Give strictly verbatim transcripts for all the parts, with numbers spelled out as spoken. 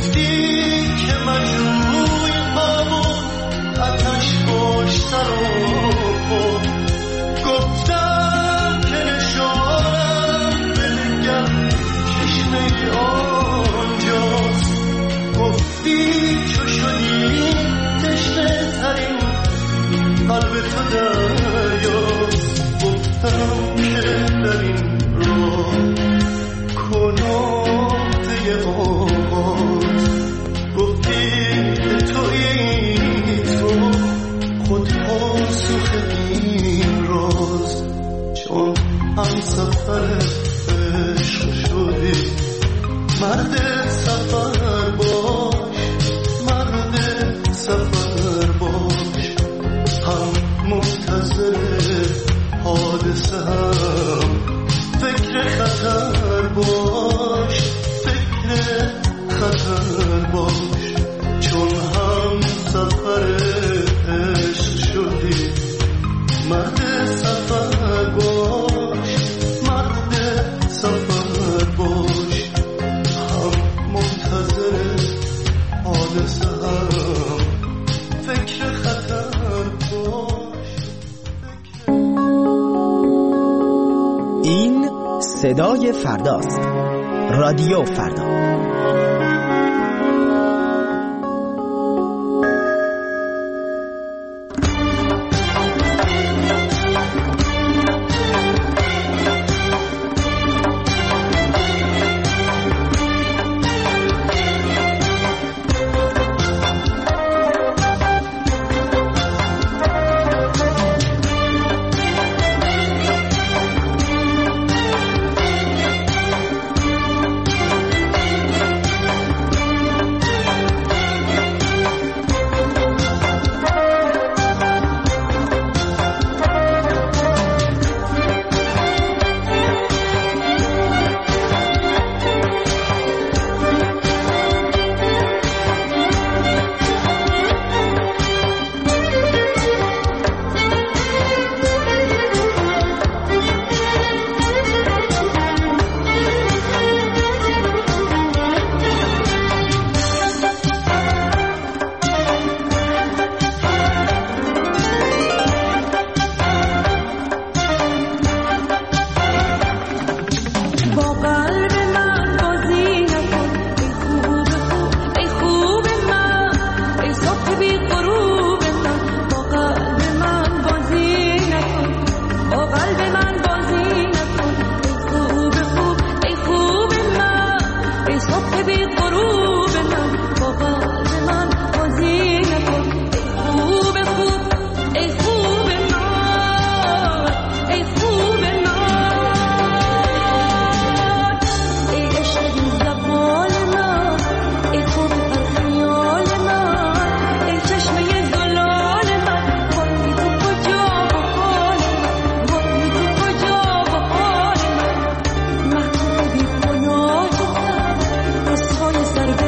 صدای فرداست. رادیو فردا. Sorry.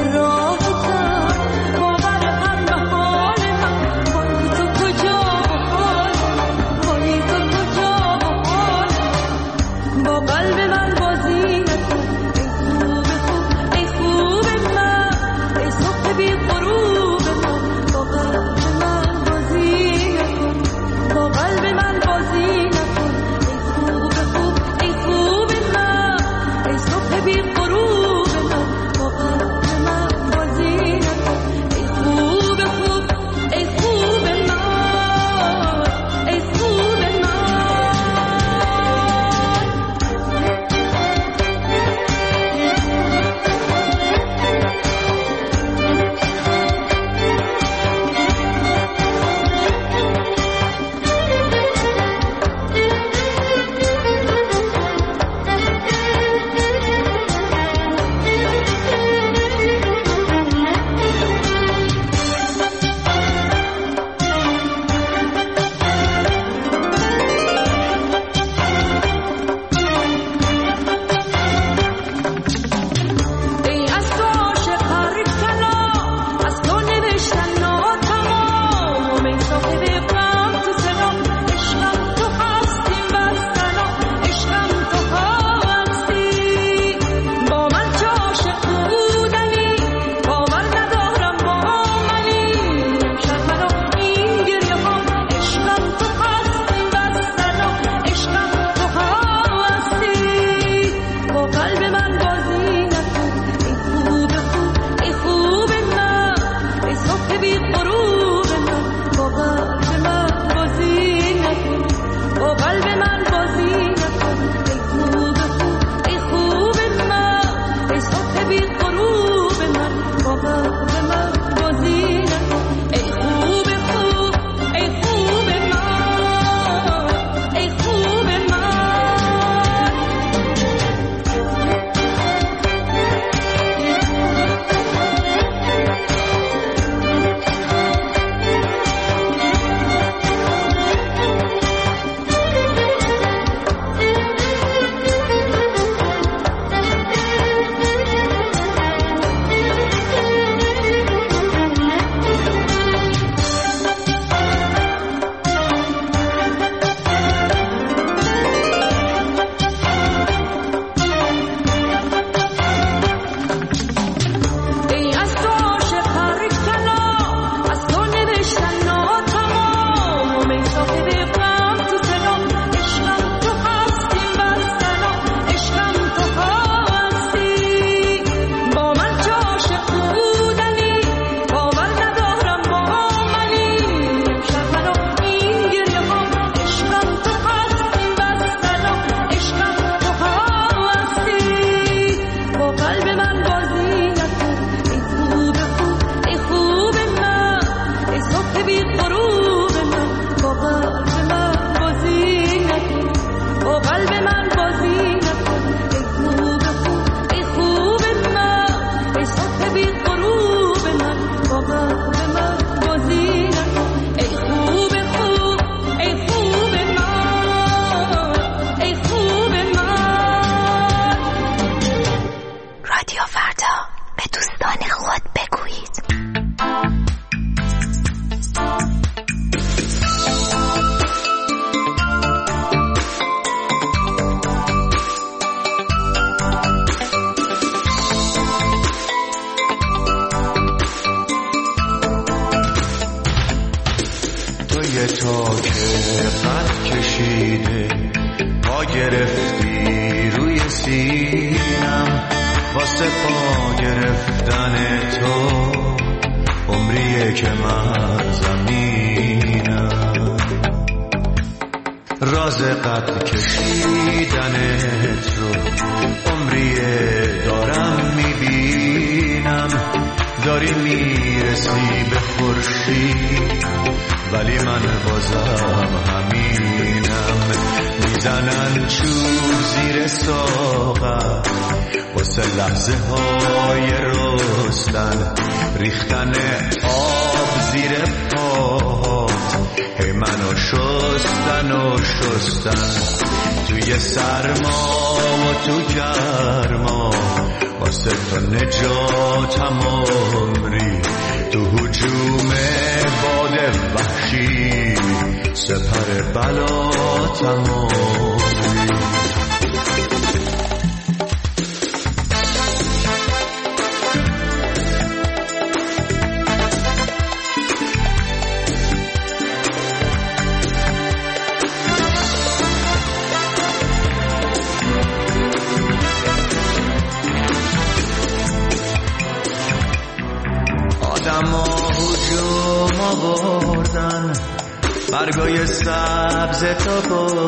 برگای سبز تا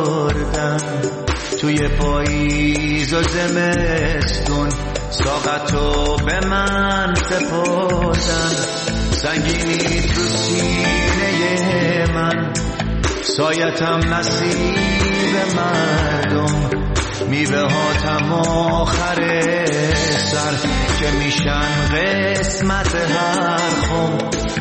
بردن توی پاییز و زمستون، ساقتو به من سپردن. سنگینی تو سینه من، سایتم نصیب مردم. میوه هاتم آخر سر که میشن قسمت هر خم.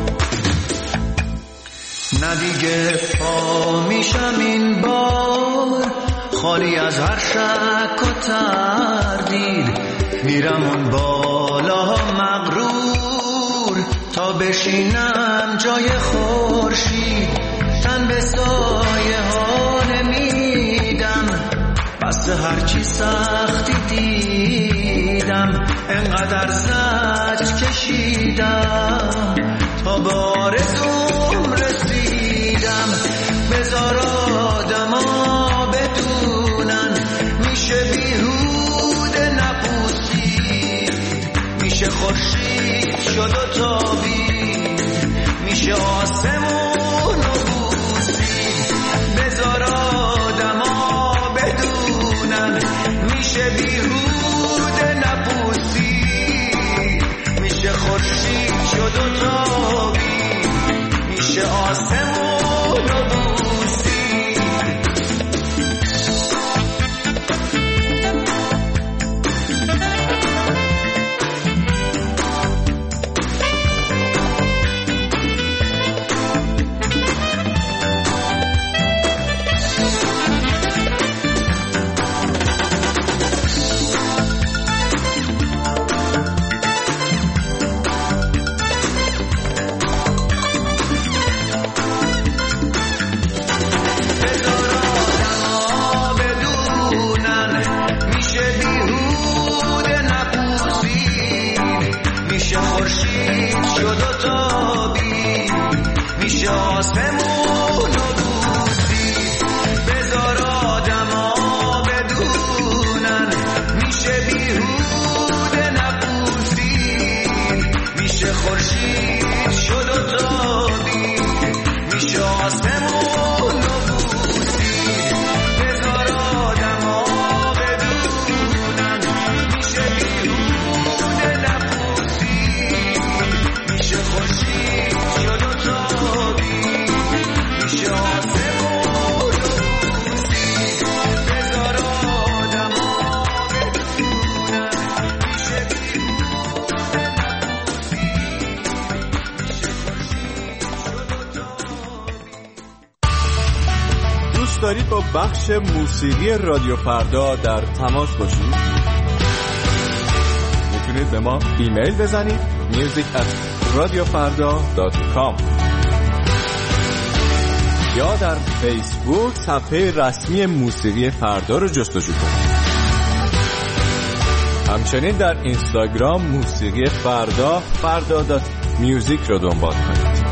نه دیگه پا میشم این بار، خالی از هر شک و تردید. میرم اون بالا مغرور تا بشینم جای خورشید. تن به سایه ها نمیدم، بس هرچی سختی دیدم. انقدر زجر کشیدم تا به آرزوم رسیدم. بذار آدما بدونن میشه بیهوده نپوسید. میشه خورشید شد و تابید، میشه آسمون و بوسید. بذار آدما بدونن میشه بیهوده نپوسید. دوست دارید با بخش موسیقی رادیو فردا در تماس باشید؟ میتونید به ما ایمیل بزنید میوزیک ات رادیو فردا دات کام یا در فیسبوک صفحه رسمی موسیقی فردا رو جستجو کنید. همچنین در اینستاگرام موسیقی فردا فردا دات میوزیک رو دنبال کنید.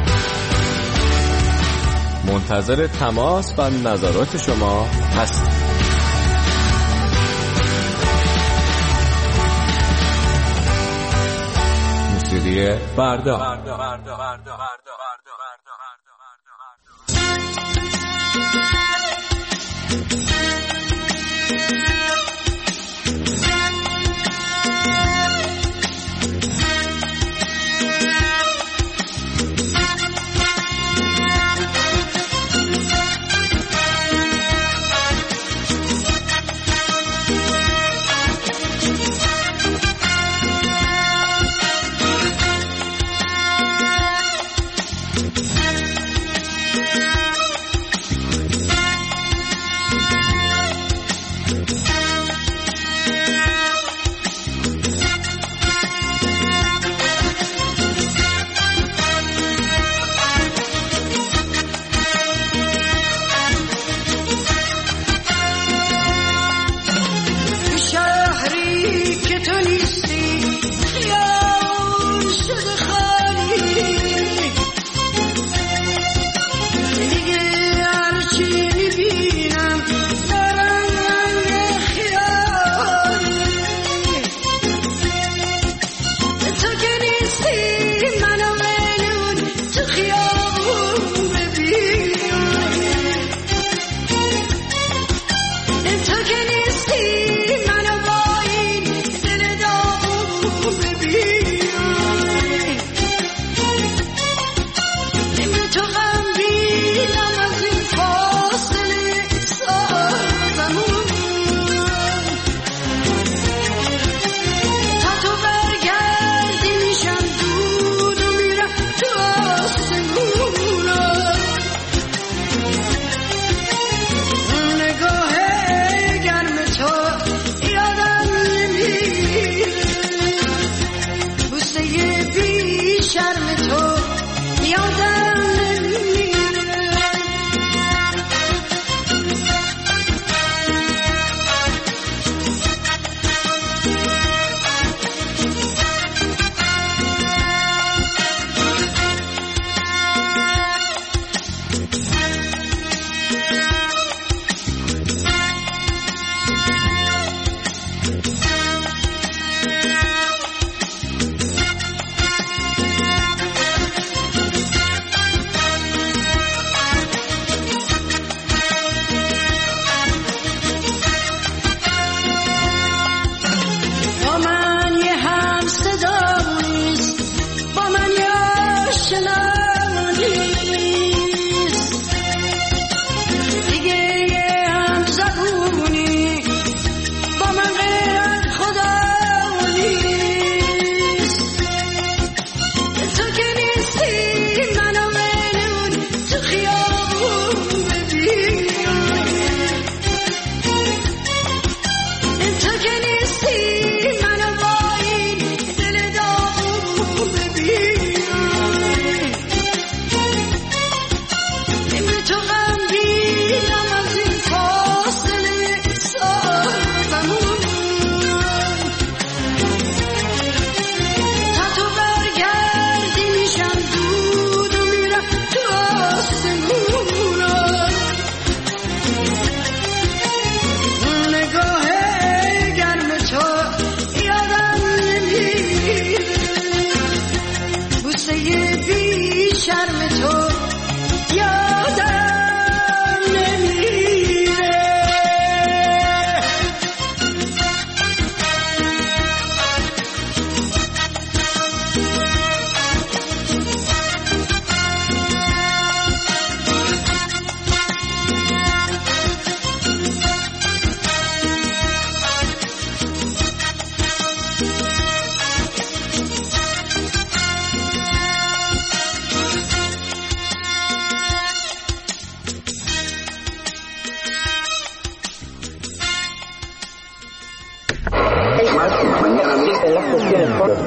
منتظر تماس و نظرات شما هستیم. موسیقی فردا.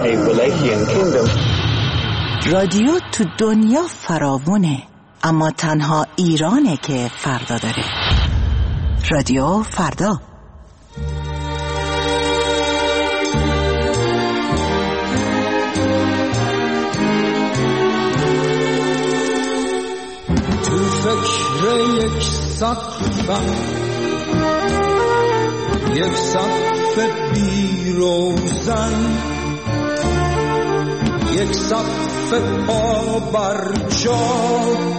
a Wallachian kingdom. رادیو تو دنیا فراوونه، اما تنها ایرانه که فردا داره. رادیو فردا. تو فکر یک سقفم، یک سقف بی روزن، یک سقف پا بر جا،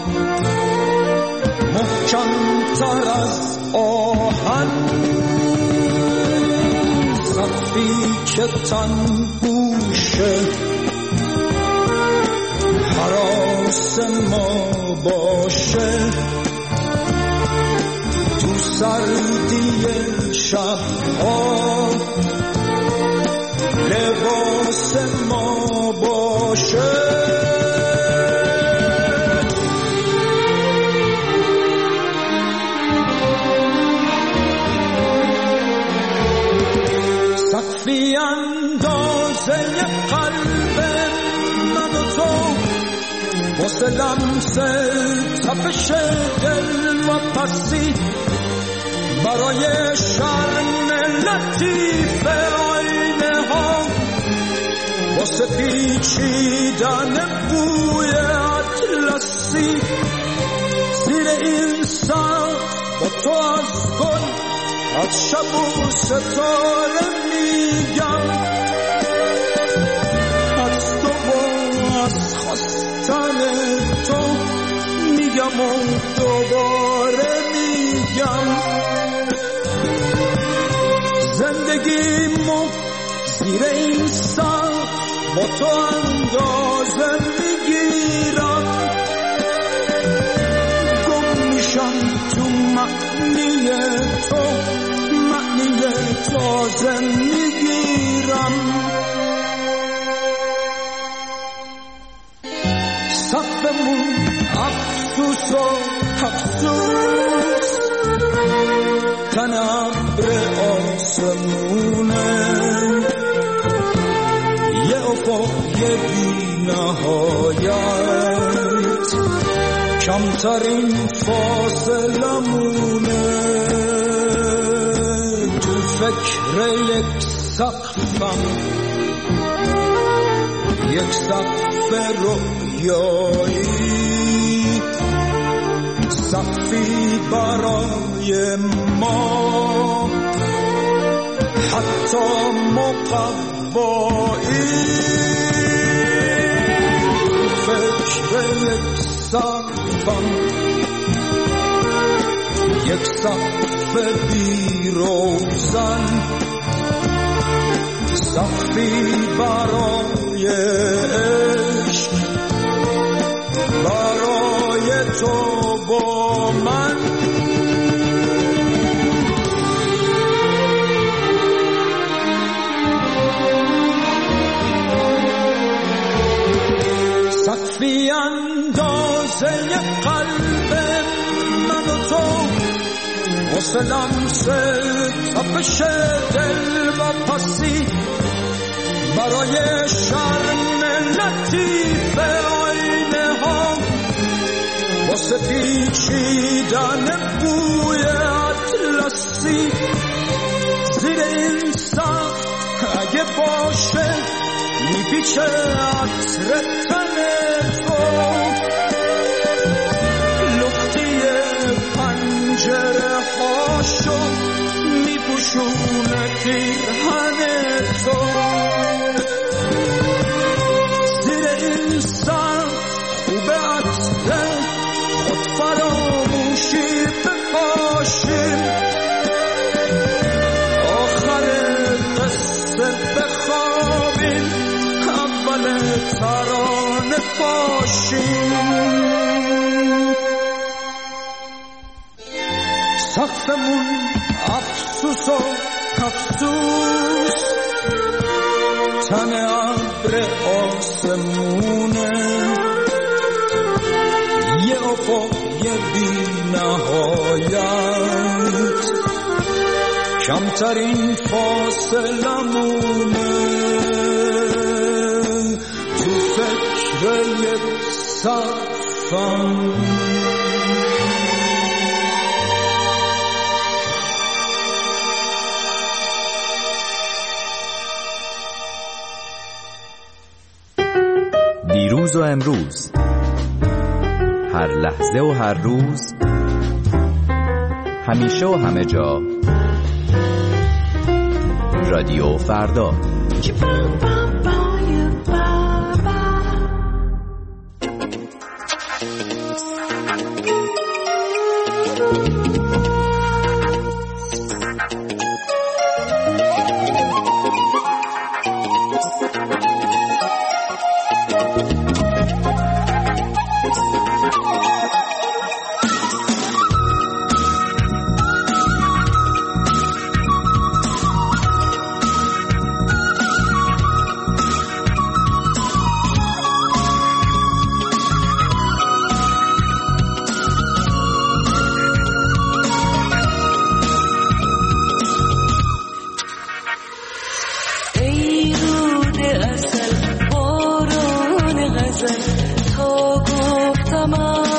محکم تر از آهن، سقفی که تن گوشه حراس ما باشه، تو سردی شبها لباس ما باشه. سقفی اندازه قلب من و تو، واسه لمس تپش دل و پسی، برای شرم لطیف آینه ها، واسه پیچیدن بوی اطلسی، زیر این سقف با تو از گل، از شب و ستاره میگم، از تو و از خواستن تو میگم و دوباره میگم، زندگیمو زیر این سقف با تو اندازه میگیرم، گم میشم تو معنی تو، معنی تازه میگیرم. سقفمون افسوس و افسوس، تن ابر آسمونه، یه افق یه بی نهایت، کمترین فاصلمونه، تو فکر یک سقفم، یک سقف رویایی، سقفی برای ما حتی مقوایی، فکر یک سقفم، یک سقف بی روزن، سقفی برای عشق، برای تو با من. سقفی اندازه قلب من و تو، واسه لمس تپش دل و پسی، برای شرم لطیف آینه ها، واسه پیچیدن بوی اطلسی، زیر این سقف اگه باشه میپیچه عطر تن تو، لختی پنجره هاشو میپوشونه پیرهن تو، زیر این سقف خوبه عطر خود فراموشی بپاشیم، آخر قصه بخوابیم، اول ترانه پاشیم. سقفمون افسوس و افسوس، تن ابر آسمونه، یه افق یه بی نهایت، کمترین فاصلمونه، صافم. دیروز و امروز، هر لحظه و هر روز، همیشه و همه جا، رادیو فردا. تا گفتم